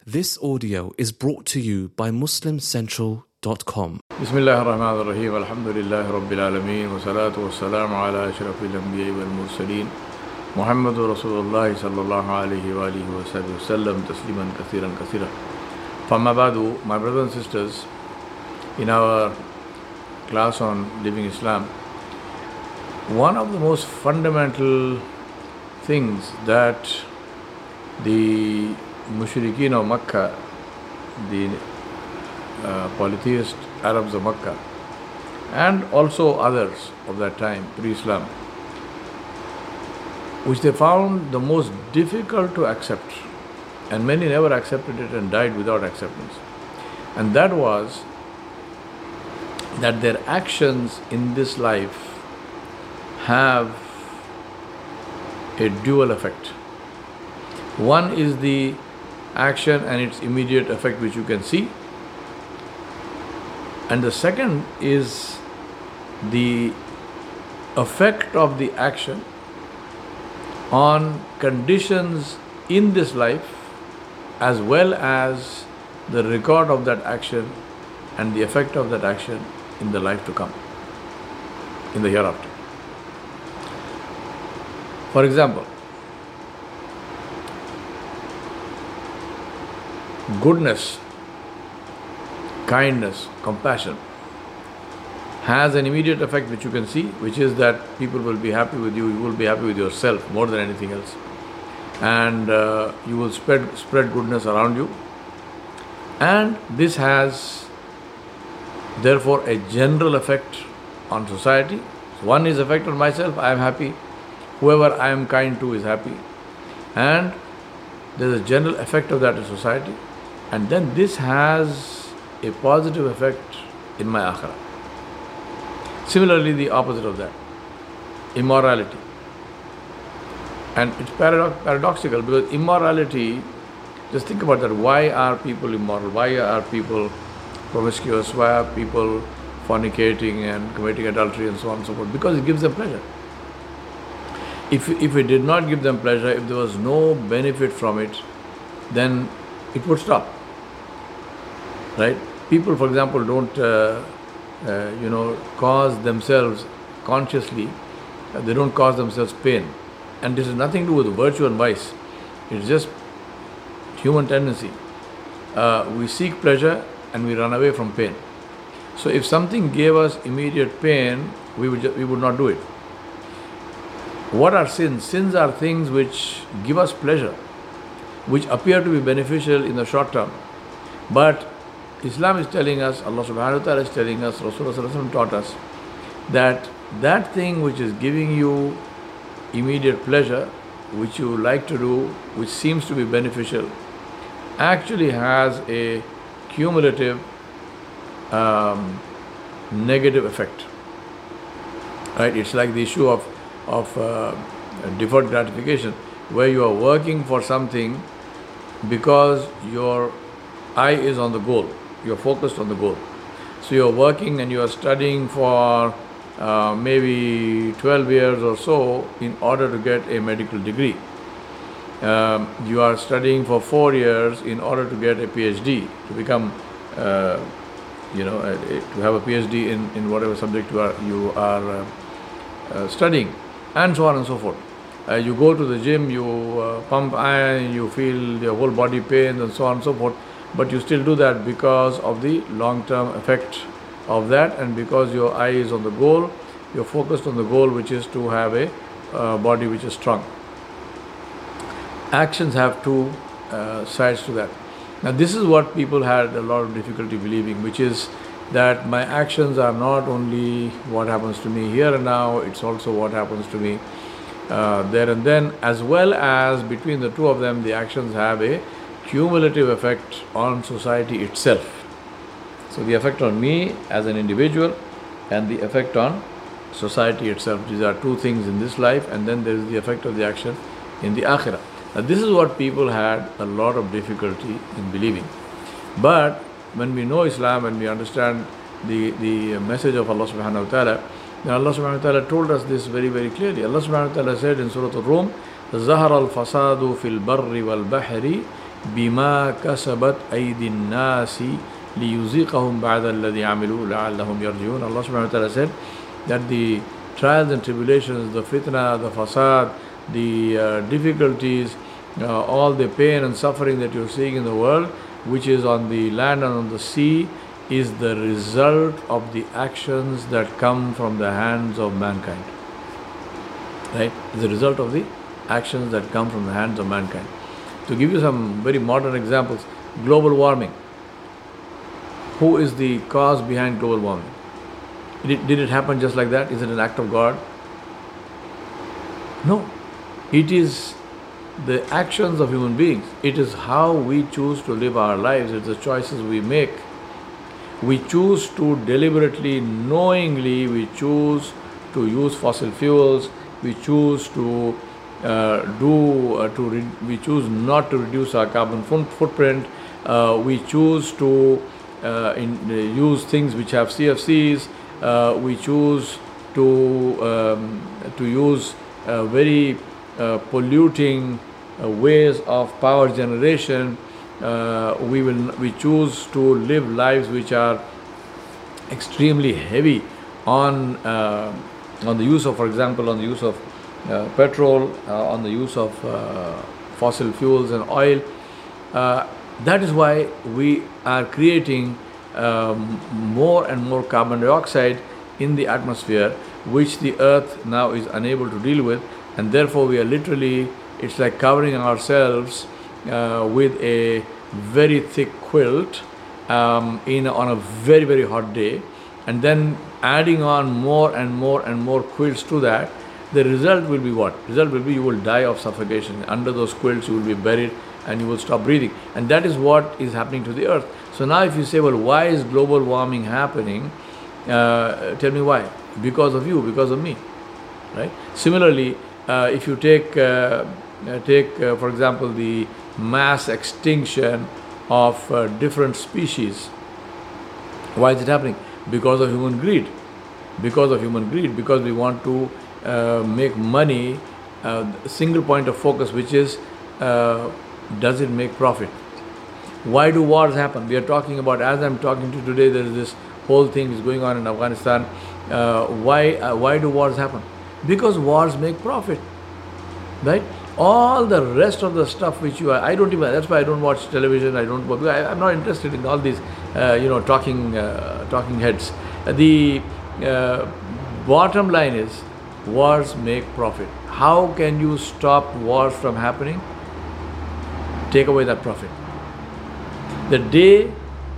This audio is brought to you by MuslimCentral.com. Bismillah ar-Rahman ar-Rahim. Alhamdulillah Rabbil Alameen. Wa salatu wa salam ala ashrafil anbiya wal mursaleen. Muhammadur Rasulullah sallallahu alayhi wa alihi wa sallam. Tasliman kathiran kathira. Famma ba'du, my brothers and sisters, in our class on living Islam, one of the most fundamental things that the Mushrikeen of Makkah, the polytheist Arabs of Makkah, and also others of that time, pre-Islam, which they found the most difficult to accept, and many never accepted it and died without acceptance. And that was that their actions in this life have a dual effect. One is the action and its immediate effect, which you can see, and the second is the effect of the action on conditions in this life, as well as the record of that action and the effect of that action in the life to come, in the hereafter. For example, goodness, kindness, compassion has an immediate effect which you can see, which is that people will be happy with you, you will be happy with yourself more than anything else, and you will spread goodness around you. And this has therefore a general effect on society. So one is effect on myself, I am happy, whoever I am kind to is happy, and there is a general effect of that in society. And then this has a positive effect in my akhirah. Similarly, the opposite of that, immorality. And it's paradoxical, because immorality, just think about that. Why are people immoral? Why are people promiscuous? Why are people fornicating and committing adultery and so on and so forth? Because it gives them pleasure. If it did not give them pleasure, if there was no benefit from it, then it would stop. Right? People, for example, don't cause themselves consciously, they don't cause themselves pain. And this has nothing to do with virtue and vice. It's just human tendency. We seek pleasure and we run away from pain. So if something gave us immediate pain, we would not do it. What are sins? Sins are things which give us pleasure, which appear to be beneficial in the short term. But Islam is telling us, Allah subhanahu wa ta'ala is telling us, Rasulullah taught us, that thing which is giving you immediate pleasure, which you like to do, which seems to be beneficial, actually has a cumulative negative effect. Right? It's like the issue of deferred gratification, where you are working for something because your eye is on the goal, you're focused on the goal. So you're working and you are studying for maybe 12 years or so in order to get a medical degree. You are studying for 4 years in order to get a PhD, to become, to have a PhD in whatever subject you are studying, and so on and so forth. You go to the gym, you pump iron, you feel your whole body pains and so on and so forth, but you still do that because of the long-term effect of that, and because your eye is on the goal, you're focused on the goal, which is to have a body which is strong. Actions have two sides to that. Now this is what people had a lot of difficulty believing, which is that my actions are not only what happens to me here and now, it's also what happens to me there and then, as well as between the two of them, the actions have a cumulative effect on society itself. So the effect on me as an individual and the effect on society itself. These are two things in this life, and then there is the effect of the action in the akhirah. Now this is what people had a lot of difficulty in believing. But when we know Islam and we understand the message of Allah subhanahu wa ta'ala, then Allah subhanahu wa ta'ala told us this very, very clearly. Allah subhanahu wa ta'ala said in Surah Al-Rum, ظهر الفساد في البر والبحر بِمَا كَسَبَتْ أَيْدِي النَّاسِ لِيُذِيقَهُمْ بَعْدَ الَّذِي عَمِلُوا لَعَلَّهُمْ يَرْجِعُونَ. Allah subhanahu wa ta'ala said that the trials and tribulations, the fitna, the fasad, the difficulties, all the pain and suffering that you're seeing in the world, which is on the land and on the sea, is the result of the actions that come from the hands of mankind. Right? It's the result of the actions that come from the hands of mankind. To give you some very modern examples, global warming. Who is the cause behind global warming? Did it happen just like that? Is it an act of God? No. It is the actions of human beings. It is how we choose to live our lives. It's the choices we make. We choose to deliberately, knowingly, we choose to use fossil fuels. We choose to we choose not to reduce our carbon footprint. We choose to use things which have CFCs. We choose to use very polluting ways of power generation. We choose to live lives which are extremely heavy on the use of, for example, on the use of petrol, on the use of fossil fuels and oil. That is why we are creating more and more carbon dioxide in the atmosphere, which the earth now is unable to deal with, and therefore we are literally, it's like covering ourselves with a very thick quilt on a very, very hot day, and then adding on more and more and more quilts to that. The result will be what? Result will be you will die of suffocation. Under those quilts you will be buried and you will stop breathing. And that is what is happening to the earth. So now if you say, well, why is global warming happening? Tell me why. Because of you, because of me. Right? Similarly, if you take for example, the mass extinction of different species. Why is it happening? Because of human greed. Because of human greed. Because we want to make money, single point of focus, which is does it make profit? Why do wars happen? We are talking about, as I'm talking to you today, there is this whole thing is going on in Afghanistan. Why do wars happen? Because wars make profit, right? All the rest of the stuff which you are, I don't even, that's why I don't watch television, I'm not interested in all these, talking heads. The bottom line is, wars make profit. How can you stop wars from happening? Take away that profit. The day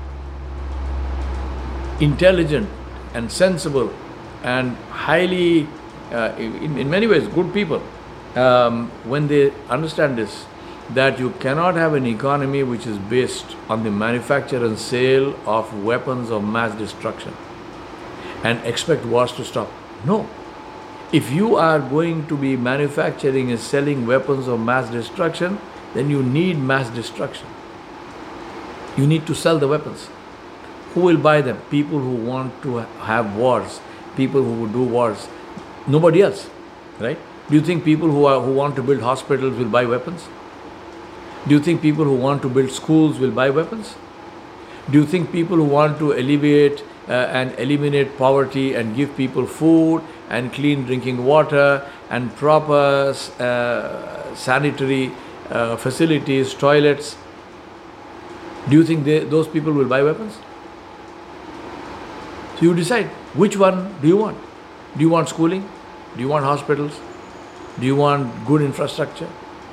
intelligent and sensible and highly, in many ways, good people, when they understand this, that you cannot have an economy which is based on the manufacture and sale of weapons of mass destruction and expect wars to stop. No. If you are going to be manufacturing and selling weapons of mass destruction, then you need mass destruction. You need to sell the weapons. Who will buy them? People who want to have wars, people who will do wars. Nobody else, right? Do you think people who want to build hospitals will buy weapons? Do you think people who want to build schools will buy weapons? Do you think people who want to alleviate and eliminate poverty and give people food and clean drinking water and proper sanitary facilities, toilets, do you think those people will buy weapons? So you decide, which one do you want? Do you want schooling? Do you want hospitals? Do you want good infrastructure?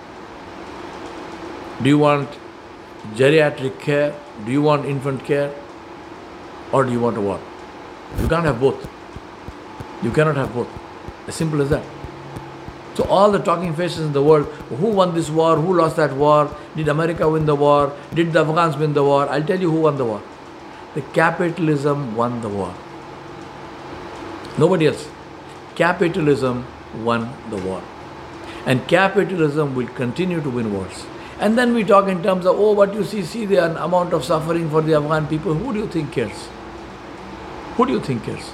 Do you want geriatric care? Do you want infant care? Or do you want a war? You can't have both. You cannot have both. As simple as that. So all the talking faces in the world, who won this war? Who lost that war? Did America win the war? Did the Afghans win the war? I'll tell you who won the war. The capitalism won the war. Nobody else. Capitalism won the war. And capitalism will continue to win wars. And then we talk in terms of, what you see the amount of suffering for the Afghan people. Who do you think cares? Who do you think cares?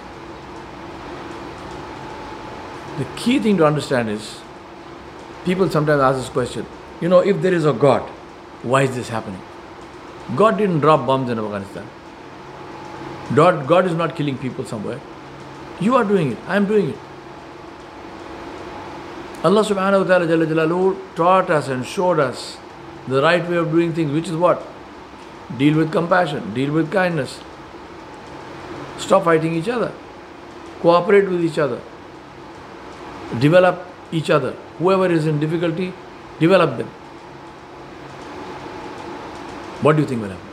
The key thing to understand is, people sometimes ask this question, if there is a God, Why is this happening? God didn't drop bombs in Afghanistan. God is not killing people somewhere. You are doing it. I am doing it. Allah subhanahu wa ta'ala Jalla Jalaluhu taught us and showed us the right way of doing things, which is what? Deal with compassion, deal with kindness. Stop fighting each other. Cooperate with each other. Develop each other. Whoever is in difficulty, develop them. What do you think will happen?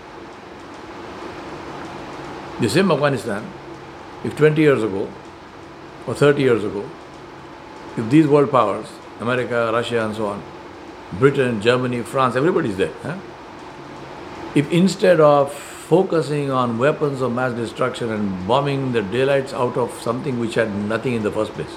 The same Afghanistan, if 20 years ago or 30 years ago, if these world powers, America, Russia and so on, Britain, Germany, France, everybody is there. If instead of focusing on weapons of mass destruction and bombing the daylights out of something which had nothing in the first place,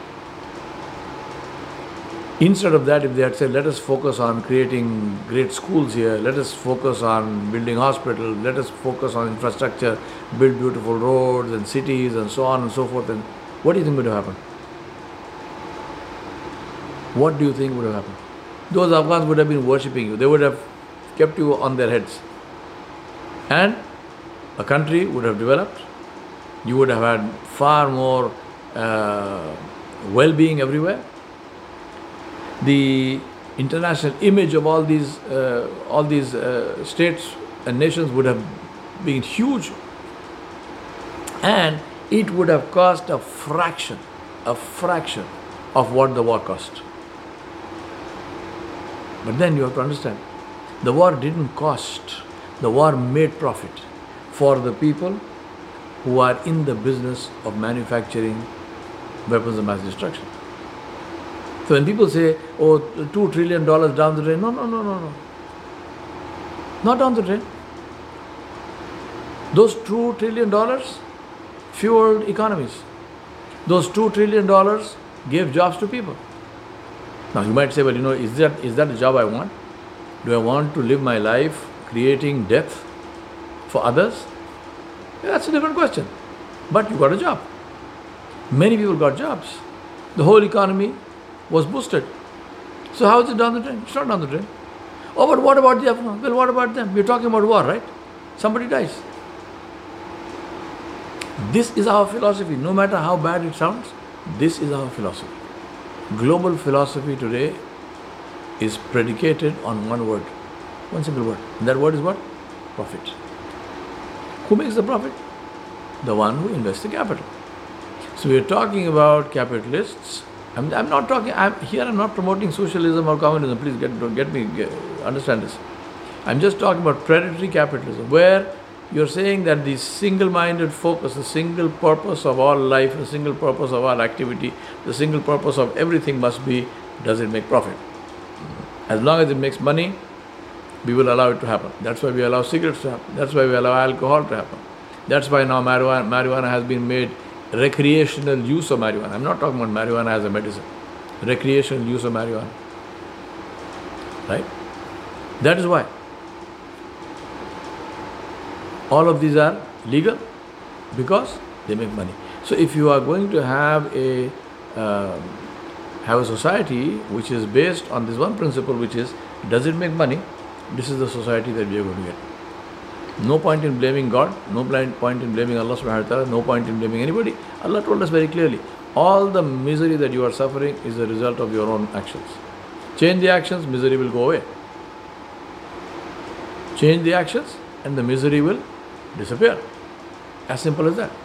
instead of that, if they had said, let us focus on creating great schools here, let us focus on building hospitals, let us focus on infrastructure, build beautiful roads and cities and so on and so forth, and what do you think would have happened? What do you think would have happened? Those Afghans would have been worshipping you. They would have kept you on their heads. And a country would have developed. You would have had far more well-being everywhere. The international image of all these states and nations would have been huge. And it would have cost a fraction of what the war cost. But then you have to understand, the war didn't cost, the war made profit for the people who are in the business of manufacturing weapons of mass destruction. So when people say, oh, $2 trillion down the drain, no. Not down the drain. Those $2 trillion fueled economies. Those $2 trillion gave jobs to people. Now you might say, well, is that the job I want? Do I want to live my life creating death for others? Yeah, that's a different question. But you got a job. Many people got jobs. The whole economy was boosted. So how is it down the drain? It's not down the drain. Oh, but what about the Afghans? Well, what about them? We're talking about war, right? Somebody dies. This is our philosophy. No matter how bad it sounds, this is our philosophy. Global philosophy today is predicated on one word, one simple word. And that word is what? Profit. Who makes the profit? The one who invests the capital. So we are talking about capitalists. I'm not promoting socialism or communism. Please understand this. I'm just talking about predatory capitalism, where you're saying that the single-minded focus, the single purpose of all life, the single purpose of all activity, the single purpose of everything must be, does it make profit? As long as it makes money, we will allow it to happen. That's why we allow cigarettes to happen. That's why we allow alcohol to happen. That's why now marijuana has been made recreational use of marijuana. I'm not talking about marijuana as a medicine. Recreational use of marijuana. Right? That is why. All of these are legal because they make money. So if you are going to have a society which is based on this one principle, which is, does it make money? This is the society that we are going to get. No point in blaming God, no point in blaming Allah subhanahu wa ta'ala, no point in blaming anybody. Allah told us very clearly, all the misery that you are suffering is a result of your own actions. Change the actions, misery will go away. Change the actions and the misery will disappear. As simple as that.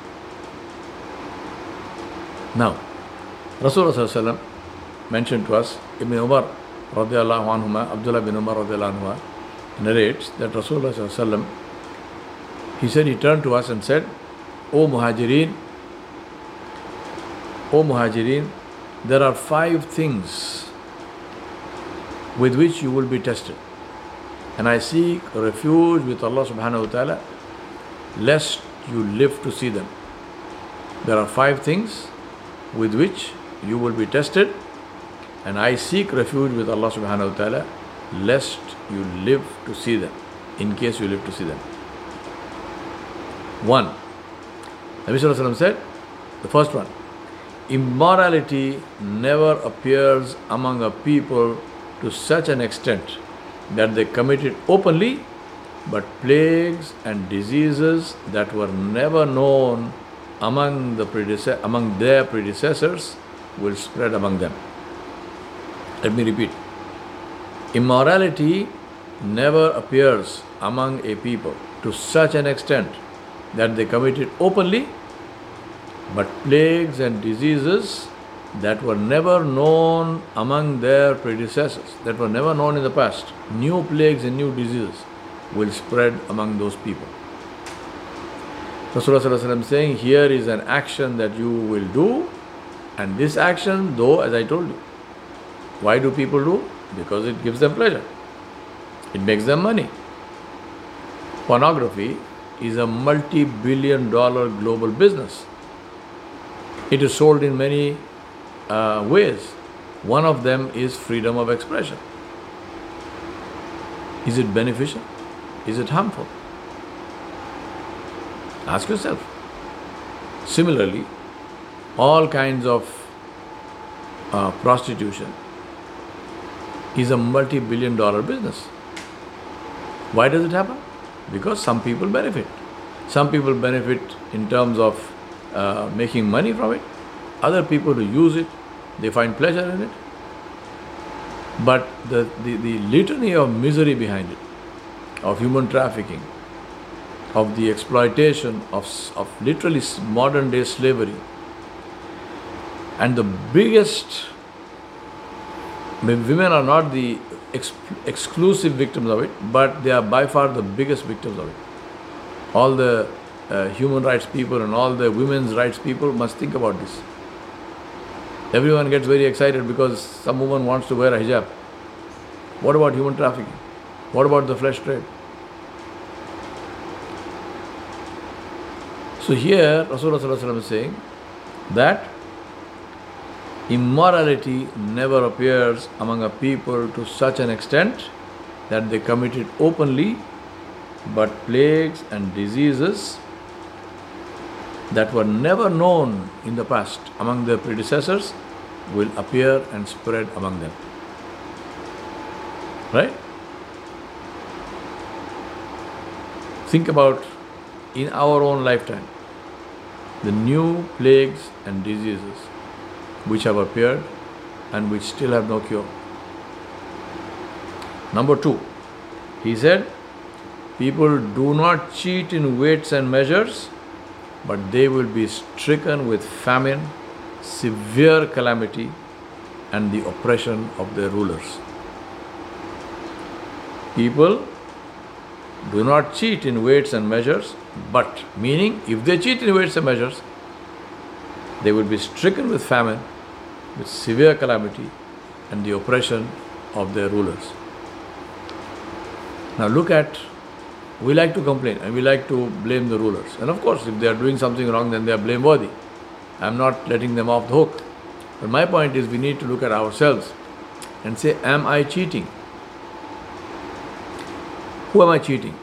Now, Rasulullah mentioned to us, Ibn Umar radiallahu anhuma, Abdullah bin Umar radiallahu anhuma, narrates that Rasulullah, he said, he turned to us and said, O Muhajirin, there are 5 things with which you will be tested. And I seek refuge with Allah subhanahu wa ta'ala, lest you live to see them. There are 5 things with which you will be tested, and I seek refuge with Allah subhanahu wa ta'ala, lest you live to see them, in case you live to see them. 1. Nabi Sallallahu Alaihi Wasallam said, the first one, immorality never appears among a people to such an extent that they committed openly, but plagues and diseases that were never known among their predecessors will spread among them. Let me repeat. Immorality never appears among a people to such an extent that they committed openly, but plagues and diseases that were never known among their predecessors, that were never known in the past, new plagues and new diseases will spread among those people. Rasulullah is saying, here is an action that you will do, and this action, though, as I told you, why do people do? Because it gives them pleasure. It makes them money. Pornography is a multi-billion-dollar global business. It is sold in many ways. One of them is freedom of expression. Is it beneficial? Is it harmful? Ask yourself. Similarly, all kinds of prostitution is a multi-billion-dollar business. Why does it happen? Because some people benefit. Some people benefit in terms of making money from it. Other people who use it, they find pleasure in it. But the litany of misery behind it, of human trafficking, of the exploitation of literally modern day slavery, and the biggest, women are not the exclusive victims of it, but they are by far the biggest victims of it. All the human rights people and all the women's rights people must think about this. Everyone gets very excited because some woman wants to wear a hijab. What about human trafficking? What about the flesh trade? So here Rasulullah is saying that immorality never appears among a people to such an extent that they commit it openly, but plagues and diseases that were never known in the past among their predecessors will appear and spread among them. Right? Think about in our own lifetime the new plagues and diseases which have appeared and which still have no cure. Number 2, he said, people do not cheat in weights and measures, but they will be stricken with famine, severe calamity, and the oppression of their rulers. People do not cheat in weights and measures, but, meaning, if they cheat in weights and measures, they will be stricken with famine, with severe calamity, and the oppression of their rulers. Now look at, we like to complain and we like to blame the rulers. And of course, if they are doing something wrong, then they are blameworthy. I am not letting them off the hook. But my point is, we need to look at ourselves and say, am I cheating? Who am I cheating?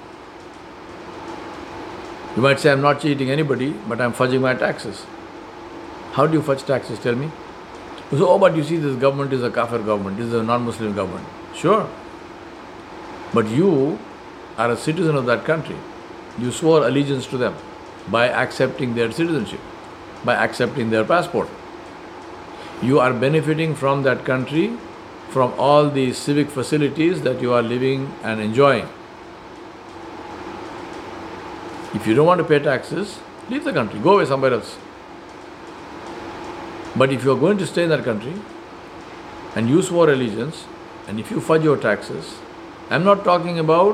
You might say, I am not cheating anybody, but I am fudging my taxes. How do you fudge taxes? Tell me. So, oh, but you see, this government is a kafir government, this is a non-Muslim government. Sure. But you are a citizen of that country. You swore allegiance to them by accepting their citizenship, by accepting their passport. You are benefiting from that country, from all the civic facilities that you are living and enjoying. If you don't want to pay taxes, leave the country, go away somewhere else. But if you are going to stay in that country and you swore allegiance, and if you fudge your taxes, I am not talking about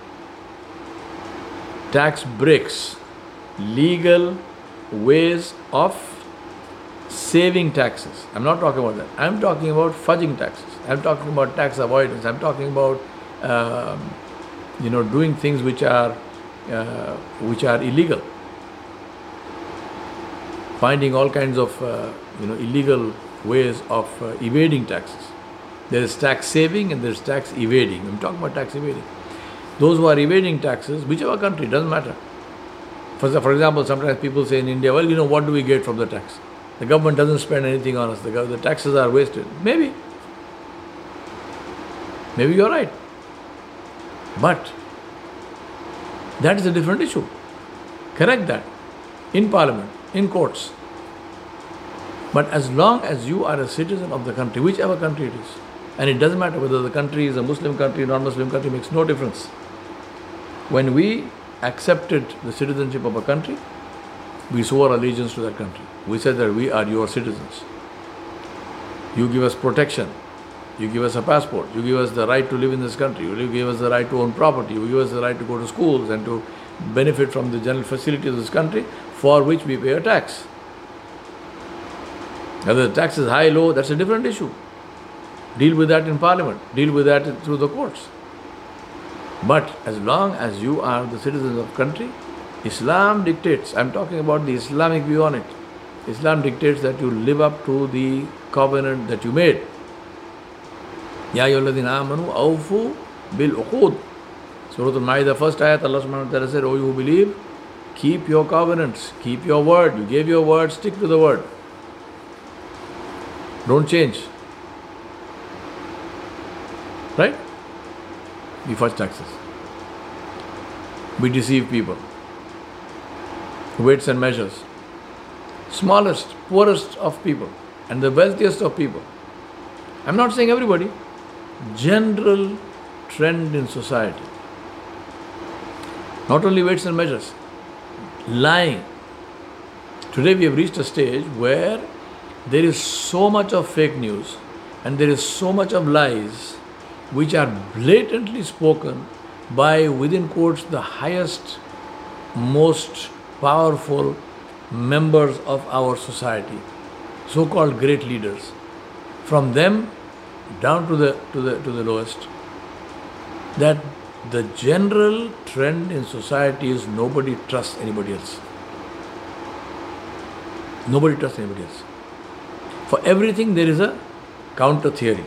tax breaks, legal ways of saving taxes. I am not talking about that. I am talking about fudging taxes. I am talking about tax avoidance. I am talking about doing things which are illegal. Finding all kinds of illegal ways of evading taxes. There is tax saving and there is tax evading. I'm talking about tax evading. Those who are evading taxes, whichever country, doesn't matter. For example, sometimes people say in India, well, what do we get from the tax? The government doesn't spend anything on us. The taxes are wasted. Maybe you're right. But that is a different issue. Correct that in parliament, in courts. But as long as you are a citizen of the country, whichever country it is, and it doesn't matter whether the country is a Muslim country, non-Muslim country, makes no difference. When we accepted the citizenship of a country, we swore allegiance to that country. We said that we are your citizens. You give us protection. You give us a passport. You give us the right to live in this country. You give us the right to own property. You give us the right to go to schools and to benefit from the general facilities of this country, for which we pay a tax. Whether the tax is high, low, that's a different issue. Deal with that in parliament. Deal with that through the courts. But as long as you are the citizens of the country, Islam dictates, I'm talking about the Islamic view on it. Islam dictates that you live up to the covenant that you made. Ya ayyuhalladhina amanu awfu bil uqud. Surah Al-Ma'idah, first ayat, Allah subhanahu wa ta'ala said, O you who believe, keep your covenants, keep your word. You gave your word, stick to the word. Don't change. Right? We fudge taxes. We deceive people. Weights and measures. Smallest, poorest of people and the wealthiest of people. I'm not saying everybody. General trend in society. Not only weights and measures. Lying. Today we have reached a stage where there is so much of fake news and there is so much of lies which are blatantly spoken by, within quotes, the highest, most powerful members of our society, so-called great leaders. From them down to the lowest, that the general trend in society is nobody trusts anybody else. Nobody trusts anybody else. For everything there is a counter theory.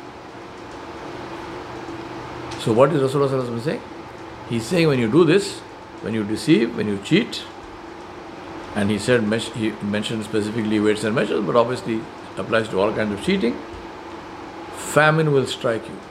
So what is Rasulullah sallallahu alaihi wasallam saying? He's saying when you do this, when you deceive, when you cheat, and he mentioned specifically weights and measures, but obviously applies to all kinds of cheating, famine will strike you.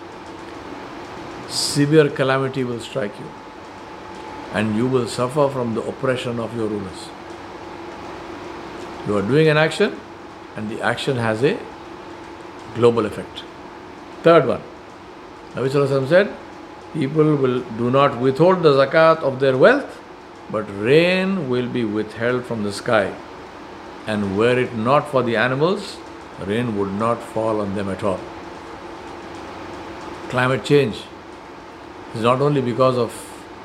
Severe calamity will strike you. And you will suffer from the oppression of your rulers. You are doing an action, and the action has a global effect. Third one, Nabi Sallallahu Alaihi Wasallam said, people will do not withhold the zakat of their wealth, but rain will be withheld from the sky. And were it not for the animals, rain would not fall on them at all. Climate change is not only because of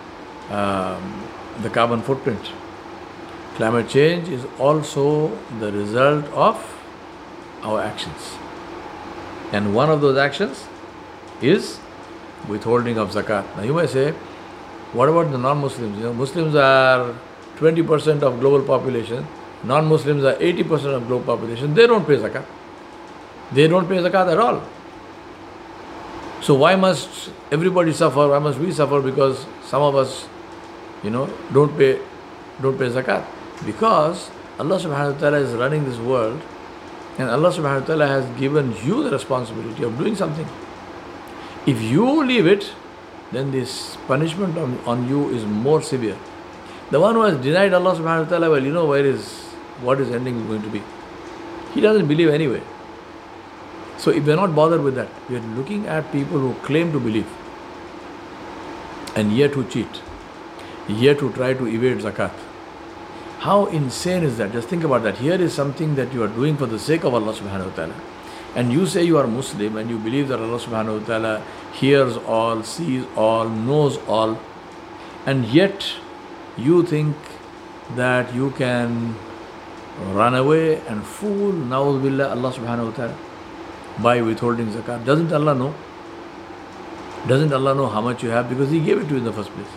the carbon footprint. Climate change is also the result of our actions. And one of those actions is withholding of zakat. Now you may say, what about the non-Muslims? Muslims are 20% of global population. Non-Muslims are 80% of global population. They don't pay zakat. They don't pay zakat at all. So why must everybody suffer? Why must we suffer because some of us, don't pay zakat? Because Allah subhanahu wa ta'ala is running this world, and Allah subhanahu wa ta'ala has given you the responsibility of doing something. If you leave it, then this punishment on you is more severe. The one who has denied Allah subhanahu wa ta'ala, what his ending going to be? He doesn't believe anyway. So if we are not bothered with that, we are looking at people who claim to believe and yet who cheat, yet who try to evade zakat. How insane is that? Just think about that. Here is something that you are doing for the sake of Allah subhanahu wa ta'ala. And you say you are Muslim and you believe that Allah subhanahu wa ta'ala hears all, sees all, knows all, and yet you think that you can run away and fool, na'udhu billah, Allah subhanahu wa ta'ala by withholding zakat. Doesn't Allah know? Doesn't Allah know how much you have? Because He gave it to you in the first place.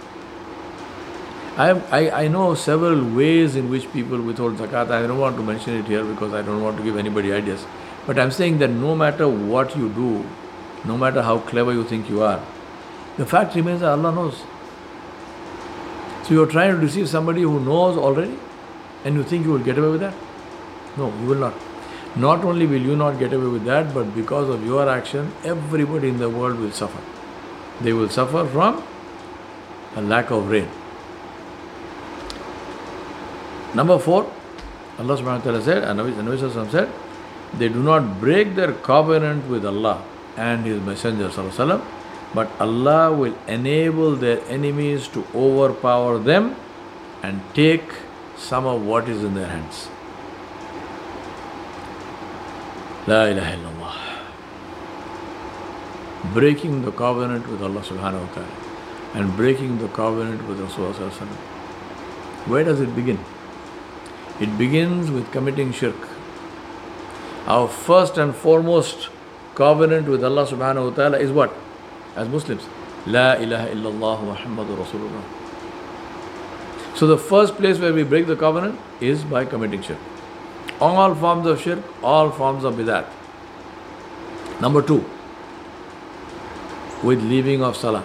I know several ways in which people withhold zakat. I don't want to mention it here because I don't want to give anybody ideas. But I'm saying that no matter what you do, no matter how clever you think you are, the fact remains that Allah knows. So you're trying to deceive somebody who knows already, and you think you will get away with that? No, you will not. Not only will you not get away with that, but because of your action, everybody in the world will suffer. They will suffer from a lack of rain. Number 4, Allah subhanahu wa ta'ala said, and Nabi Sallallahu Alaihi Wasallam said, they do not break their covenant with Allah and His Messenger Sallallahu Alaihi Wasallam, but Allah will enable their enemies to overpower them and take some of what is in their hands. La ilaha illallah. Breaking the covenant with Allah subhanahu wa ta'ala and breaking the covenant with Rasulullah sallallahu alaihi wasallam. Where does it begin? It begins with committing shirk. Our first and foremost covenant with Allah subhanahu wa ta'ala is what? As Muslims, La ilaha illallah Muhammadur Rasulullah. So the first place where we break the covenant is by committing shirk. All forms of shirk, all forms of bidat. Number 2, with leaving of salah.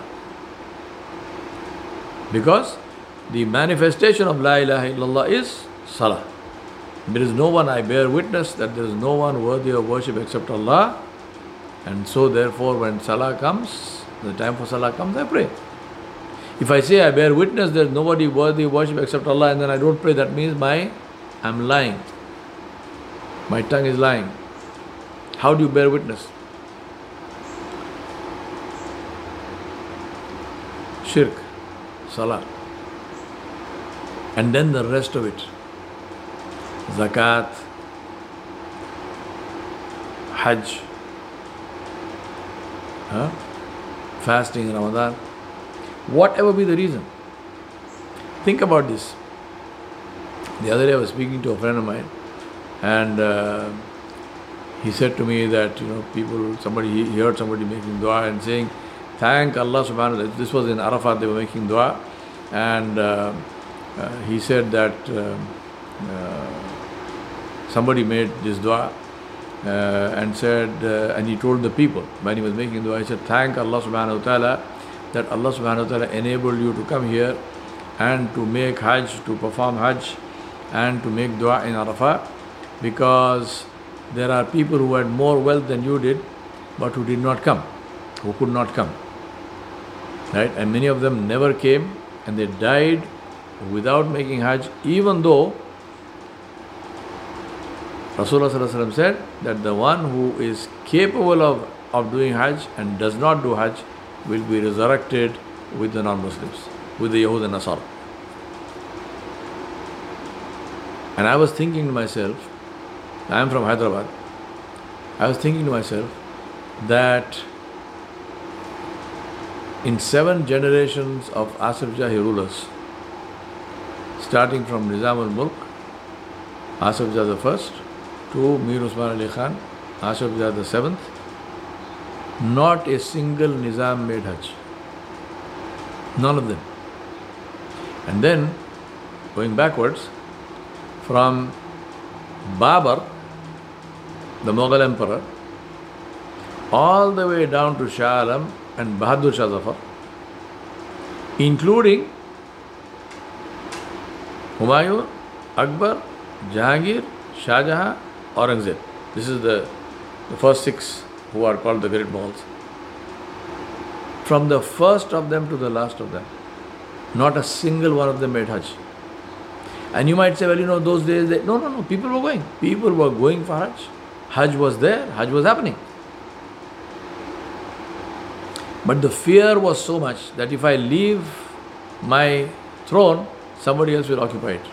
Because the manifestation of La ilaha illallah is salah. There is no one, I bear witness that there is no one worthy of worship except Allah. And so therefore when salah comes, the time for salah comes, I pray. If I say I bear witness there is nobody worthy of worship except Allah and then I don't pray, that means I'm lying. My tongue is lying. How do you bear witness? Shirk, salah. And then the rest of it. Zakat, Hajj, fasting in Ramadan, whatever be the reason. Think about this. The other day I was speaking to a friend of mine and he said to me that, he heard somebody making dua and saying, thank Allah subhanahu wa ta'ala. This was in Arafat, they were making dua and he said that somebody made this dua and said, and he told the people when he was making dua, he said, thank Allah subhanahu wa ta'ala that Allah subhanahu wa ta'ala enabled you to come here and to make Hajj, to perform Hajj and to make dua in Arafat, because there are people who had more wealth than you did but who did not come, who could not come. Right? And many of them never came and they died without making Hajj, even though Rasulullah sallallahu alaihi wasallam said that the one who is capable of doing Hajj and does not do Hajj will be resurrected with the non-Muslims, with the Yahud and Nasara. And I was thinking to myself, I am from Hyderabad, I was thinking to myself that in 7 generations of Asif Jahi rulers, starting from Nizam al-Mulk, Asif Jah the first, to Mir Usman Ali Khan, Asif Jah the 7th, not a single Nizam made Hajj. None of them. And then, going backwards, from Babar, the Mughal emperor, all the way down to Shah Alam and Bahadur Shah Zafar, including Humayun, Akbar, Jahangir, Shah Jahan, Aurangzeb. This is the first 6 who are called the Great Mughals. From the first of them to the last of them, not a single one of them made Hajj. And you might say, well, those days, no, people were going. People were going for Hajj. Hajj was there, Hajj was happening. But the fear was so much that if I leave my throne, somebody else will occupy it.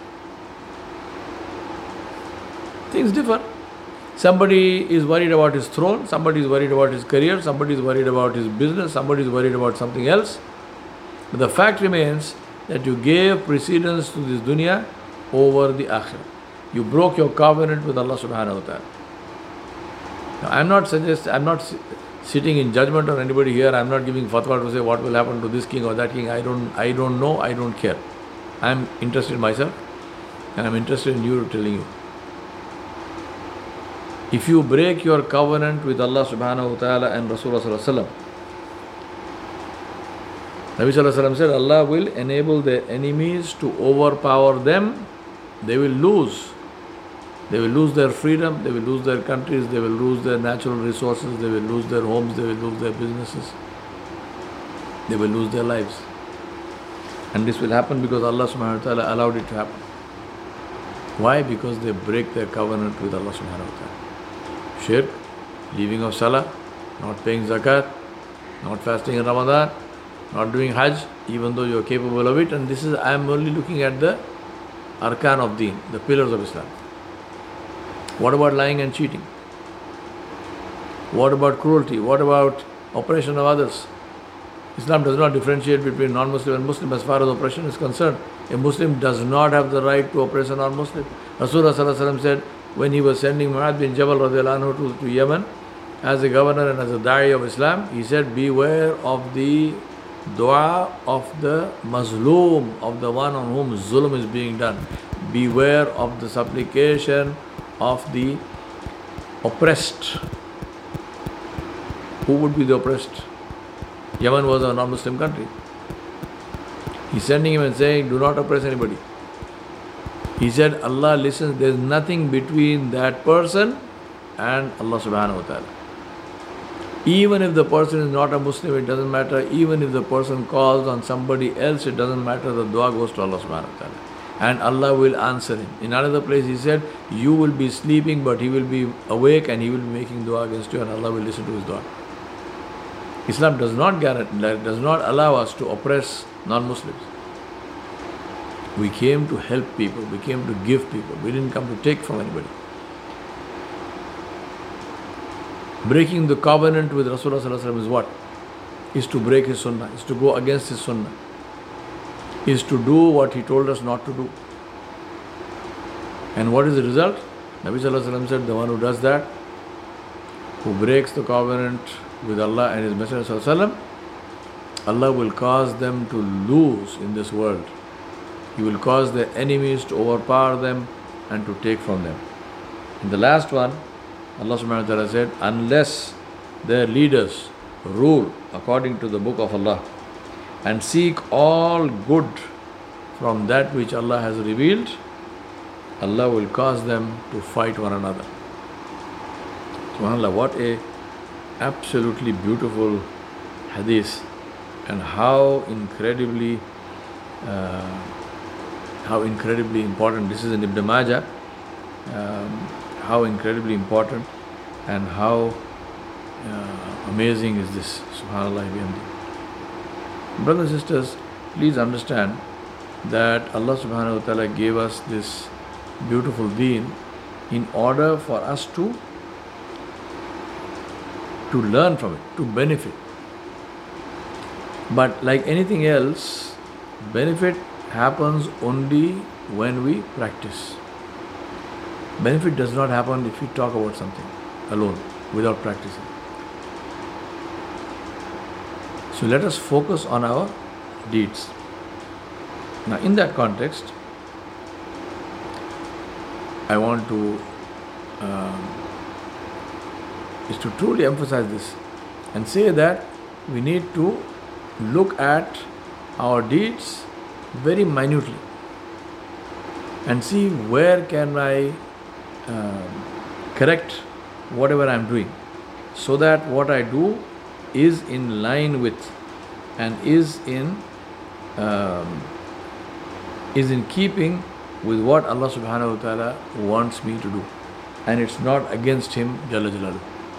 Things differ. Somebody is worried about his throne, somebody is worried about his career, somebody is worried about his business, somebody is worried about something else. But the fact remains that you gave precedence to this dunya over the akhirah. You broke your covenant with Allah subhanahu wa ta'ala. Now, I'm not sitting in judgment on anybody here. I'm not giving fatwa to say what will happen to this king or that king. I don't know, I don't care. I'm interested in myself and I'm interested in you telling you. If you break your covenant with Allah subhanahu wa ta'ala and Rasulullah sallallahu alaihi wasallam, Nabi sallallahu alaihi wasallam said, Allah will enable their enemies to overpower them. They will lose. They will lose their freedom, they will lose their countries, they will lose their natural resources, they will lose their homes, they will lose their businesses. They will lose their lives. And this will happen because Allah subhanahu wa ta'ala allowed it to happen. Why? Because they break their covenant with Allah subhanahu wa ta'ala. Shirk, leaving of salah, not paying zakat, not fasting in Ramadan, not doing hajj, even though you are capable of it. And this is, I am only looking at the arkan of deen, the pillars of Islam. What about lying and cheating? What about cruelty? What about oppression of others? Islam does not differentiate between non-Muslim and Muslim as far as oppression is concerned. A Muslim does not have the right to oppress a non-Muslim. Rasulullah sallallahu alaihi wasallam said when he was sending Mu'adh bin Jabal radiallahu anhu to Yemen as a governor and as a da'i of Islam, he said, beware of the dua of the mazloom, of the one on whom zulm is being done. Beware of the supplication of the oppressed. Who would be the oppressed? Yemen was a non-Muslim country. He's sending him and saying, do not oppress anybody. He said, Allah listens, there's nothing between that person and Allah subhanahu wa ta'ala. Even if the person is not a Muslim, it doesn't matter. Even if the person calls on somebody else, it doesn't matter. The dua goes to Allah subhanahu wa ta'ala. And Allah will answer him. In another place he said, you will be sleeping, but he will be awake and he will be making dua against you and Allah will listen to his dua. Islam does not allow us to oppress non-Muslims. We came to help people, we came to give people, we didn't come to take from anybody. Breaking the covenant with Rasulullah sallallahu alaihi wasallam is what? Is to break his sunnah, is to go against his sunnah, is to do what he told us not to do. And what is the result? Nabi sallallahu alaihi wasallam said, the one who does that, who breaks the covenant with Allah and His Messenger sallallahu alaihi wasallam, Allah will cause them to lose in this world. He will cause their enemies to overpower them and to take from them. In the last one, Allah subhanahu wa ta'ala said, unless their leaders rule according to the book of Allah and seek all good from that which Allah has revealed, Allah will cause them to fight one another. SubhanAllah, what a absolutely beautiful hadith, and how incredibly important. This is in Ibn Majah. How incredibly important and how amazing is this. SubhanAllah bihamdi. Brothers and sisters, please understand that Allah subhanahu wa ta'ala gave us this beautiful deen in order for us to learn from it, to benefit. But like anything else, benefit happens only when we practice. Benefit does not happen if we talk about something alone, without practicing. So let us focus on our deeds. Now in that context, I want to is to truly emphasize this and say that we need to look at our deeds very minutely and see where can I correct whatever I am doing, so that what I do is in line with and is in keeping with what Allah subhanahu wa ta'ala wants me to do, and it's not against Him Jalla Jalaluhu.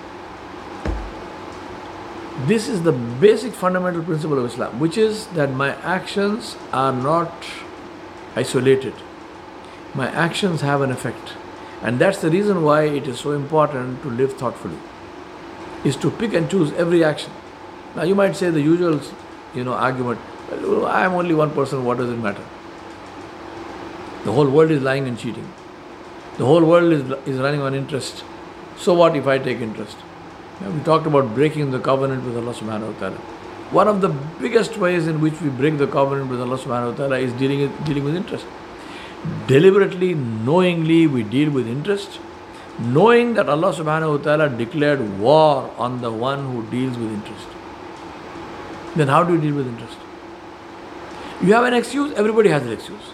This is the basic fundamental principle of Islam, which is that my actions are not isolated. My actions have an effect. And that's the reason why it is so important to live thoughtfully, is to pick and choose every action. Now you might say the usual, argument, well, I am only one person, what does it matter? The whole world is lying and cheating. The whole world is running on interest. So what if I take interest? Now, we talked about breaking the covenant with Allah subhanahu wa ta'ala. One of the biggest ways in which we break the covenant with Allah subhanahu wa ta'ala is dealing with interest. Deliberately, knowingly we deal with interest, knowing that Allah subhanahu wa ta'ala declared war on the one who deals with interest. Then how do you deal with interest? You have an excuse, everybody has an excuse.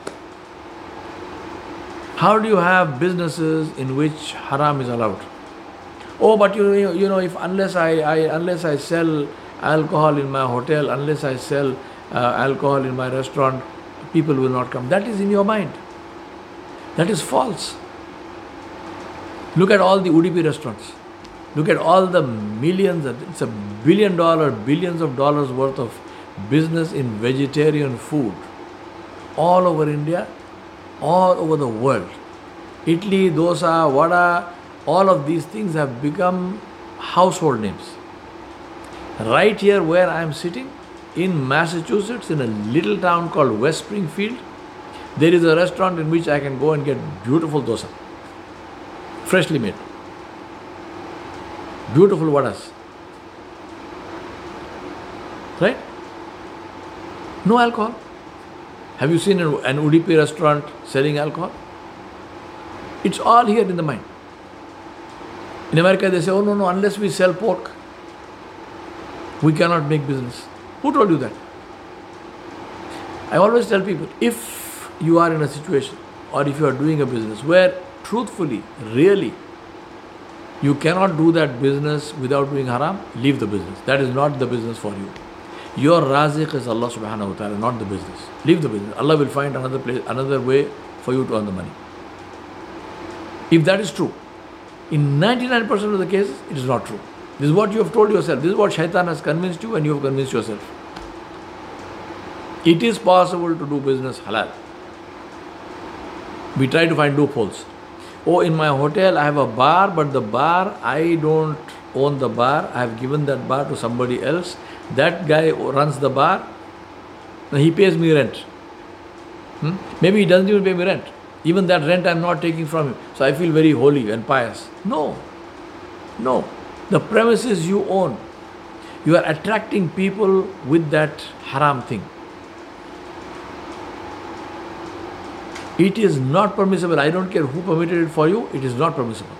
How do you have businesses in which haram is allowed? Oh, but if unless I sell alcohol in my hotel, unless I sell alcohol in my restaurant, people will not come. That is in your mind. That is false. Look at all the Udupi restaurants. Look at all the millions, it's $1 billion, billions of dollars worth of business in vegetarian food. All over India, all over the world. Idli, dosa, vada, all of these things have become household names. Right here where I am sitting, in Massachusetts, in a little town called West Springfield, there is a restaurant in which I can go and get beautiful dosa. Freshly made. Beautiful vadas. Right? No alcohol. Have you seen an Udupi restaurant selling alcohol? It's all here in the mind. In America they say, oh no, unless we sell pork, we cannot make business. Who told you that? I always tell people, if you are in a situation or if you are doing a business where truthfully, really, you cannot do that business without doing haram, leave the business. That is not the business for you. Your raziq is Allah subhanahu wa ta'ala, not the business. Leave the business. Allah will find another place, another way for you to earn the money. If that is true, in 99% of the cases, it is not true. This is what you have told yourself. This is what shaitan has convinced you and you have convinced yourself. It is possible to do business halal. We try to find loopholes. Oh, in my hotel I have a bar, but the bar, I don't own the bar. I have given that bar to somebody else. That guy runs the bar. He pays me rent. Maybe he doesn't even pay me rent. Even that rent I am not taking from him. So I feel very holy and pious. No. The premises you own. You are attracting people with that haram thing. It is not permissible. I don't care who permitted it for you. It is not permissible.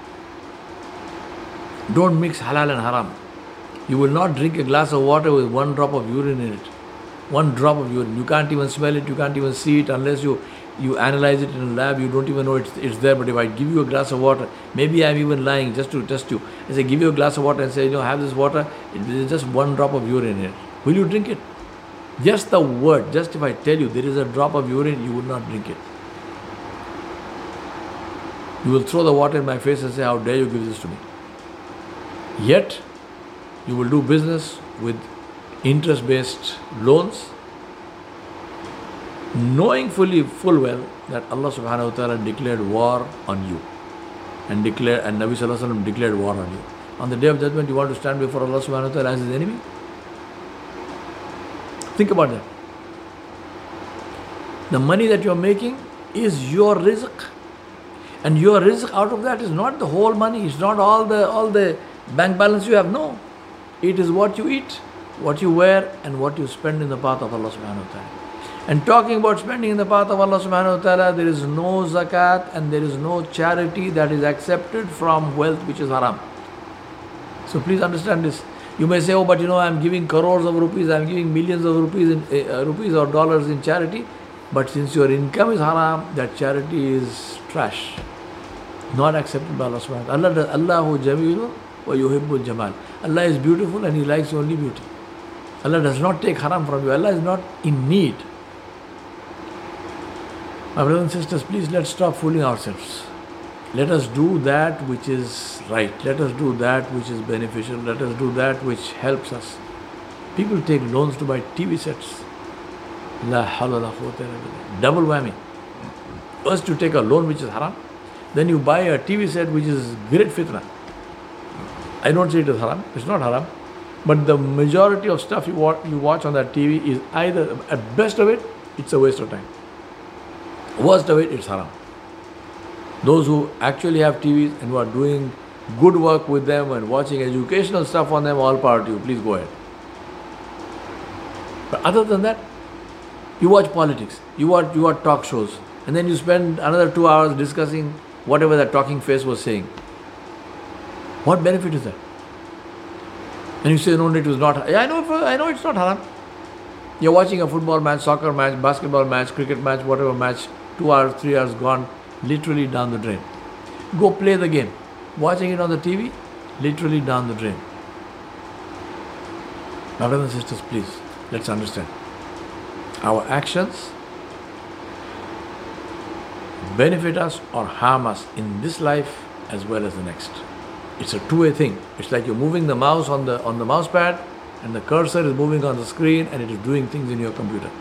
Don't mix halal and haram. You will not drink a glass of water with one drop of urine in it. One drop of urine. You can't even smell it. You can't even see it unless you analyze it in a lab. You don't even know it's there. But if I give you a glass of water, maybe I'm even lying just to test you. I say, give you a glass of water and say, have this water. There's just one drop of urine in it. Will you drink it? Just the word. Just if I tell you there is a drop of urine, you will not drink it. You will throw the water in my face and say, how dare you give this to me? Yet, you will do business with interest-based loans, knowing full well that Allah subhanahu wa ta'ala declared war on you. And Nabi sallallahu alaihi wasallam declared war on you. On the day of judgment, you want to stand before Allah subhanahu wa ta'ala as his enemy? Think about that. The money that you are making is your rizq. And your rizq out of that is not the whole money. It's not all the bank balance you have. No. It is what you eat, what you wear, and what you spend in the path of Allah subhanahu wa ta'ala. And talking about spending in the path of Allah subhanahu wa ta'ala, there is no zakat and there is no charity that is accepted from wealth which is haram. So please understand this. You may say, oh, but I'm giving crores of rupees, I'm giving millions of rupees or dollars in charity. But since your income is haram, that charity is trash. Not accepted by Allah subhanahu wa ta'ala. Allahu jamilun wa yuhibbul jamal. Allah is beautiful and He likes only beauty. Allah does not take haram from you. Allah is not in need. My brothers and sisters, please let's stop fooling ourselves. Let us do that which is right. Let us do that which is beneficial. Let us do that which helps us. People take loans to buy TV sets. La hawla la quwwata illa billah. Double whammy. First you take a loan which is haram, then you buy a TV set which is great fitna. I don't say it is haram, it's not haram, but the majority of stuff you watch on that TV is either, at best of it, it's a waste of time. Worst of it, it's haram. Those who actually have TVs and who are doing good work with them and watching educational stuff on them, all power to you, please go ahead. But other than that, you watch politics, you watch talk shows, and then you spend another 2 hours discussing whatever that talking face was saying. What benefit is that? And you say, no, it was not. I know it's not haram. You're watching a football match, soccer match, basketball match, cricket match, whatever match, 2 hours, 3 hours gone, literally down the drain. Go play the game. Watching it on the TV, literally down the drain. My brothers and sisters, please, let's understand. Our actions benefit us or harm us in this life as well as the next. It's a two-way thing. It's like you're moving the mouse on the mouse pad, and the cursor is moving on the screen, and it is doing things in your computer.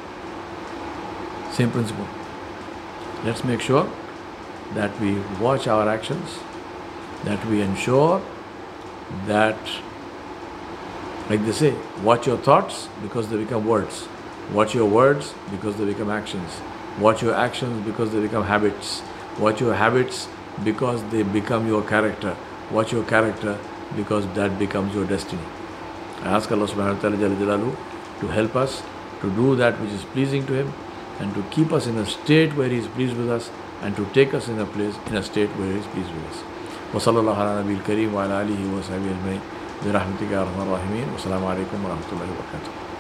Same principle. Let's make sure that we watch our actions, that we ensure that, like they say, watch your thoughts because they become words. Watch your words because they become actions. Watch your actions because they become habits. Watch your habits because they become your character. Watch your character because that becomes your destiny. I ask Allah subhanahu wa ta'ala Jalla Jalaluhu to help us to do that which is pleasing to Him, and to keep us in a state where He is pleased with us, and to take us in a state where He is pleased with us. وصلى الله على نبي الكريم وعلى آله وصحبه أجمعين برحمتك يا أرحم الراحمين والسلام عليكم ورحمة الله وبركاته.